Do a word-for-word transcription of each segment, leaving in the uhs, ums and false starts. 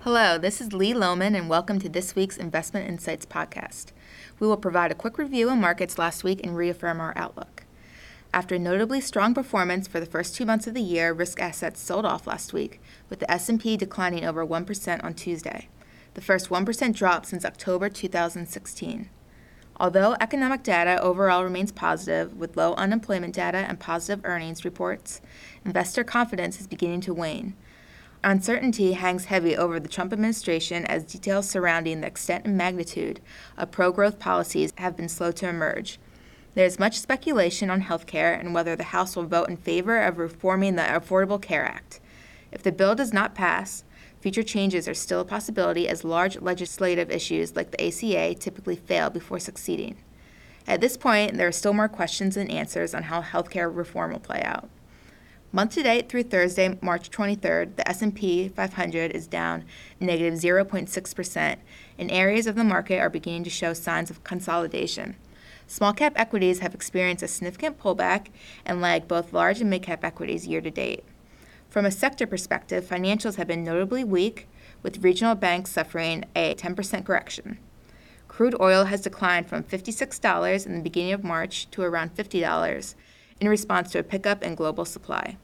Hello, this is Lee Lohman, and welcome to this week's Investment Insights podcast. We will provide a quick review of markets last week and reaffirm our outlook. After a notably strong performance for the first two months of the year, risk assets sold off last week, with the S and P declining over one percent on Tuesday, the first one percent drop since October two thousand sixteen. Although economic data overall remains positive, with low unemployment data and positive earnings reports, investor confidence is beginning to wane. Uncertainty hangs heavy over the Trump administration as details surrounding the extent and magnitude of pro-growth policies have been slow to emerge. There is much speculation on health care and whether the House will vote in favor of reforming the Affordable Care Act. If the bill does not pass, future changes are still a possibility as large legislative issues like the A C A typically fail before succeeding. At this point, there are still more questions than answers on how health care reform will play out. Month-to-date through Thursday, March twenty-third, the S and P five hundred is down negative zero point six percent, and areas of the market are beginning to show signs of consolidation. Small-cap equities have experienced a significant pullback and lagged both large and mid-cap equities year-to-date. From a sector perspective, financials have been notably weak, with regional banks suffering a ten percent correction. Crude oil has declined from fifty-six dollars in the beginning of March to around fifty dollars in response to a pickup in global supply.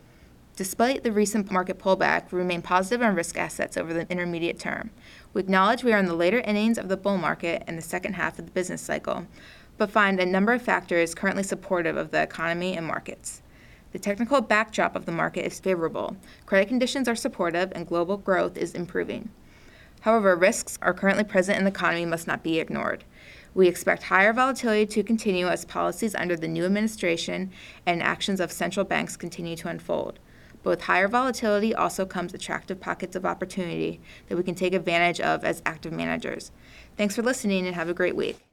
Despite the recent market pullback, we remain positive on risk assets over the intermediate term. We acknowledge we are in the later innings of the bull market and the second half of the business cycle, but find a number of factors currently supportive of the economy and markets. The technical backdrop of the market is favorable, credit conditions are supportive, and global growth is improving. However, risks are currently present in the economy must not be ignored. We expect higher volatility to continue as policies under the new administration and actions of central banks continue to unfold. But with higher volatility also comes attractive pockets of opportunity that we can take advantage of as active managers. Thanks for listening and have a great week.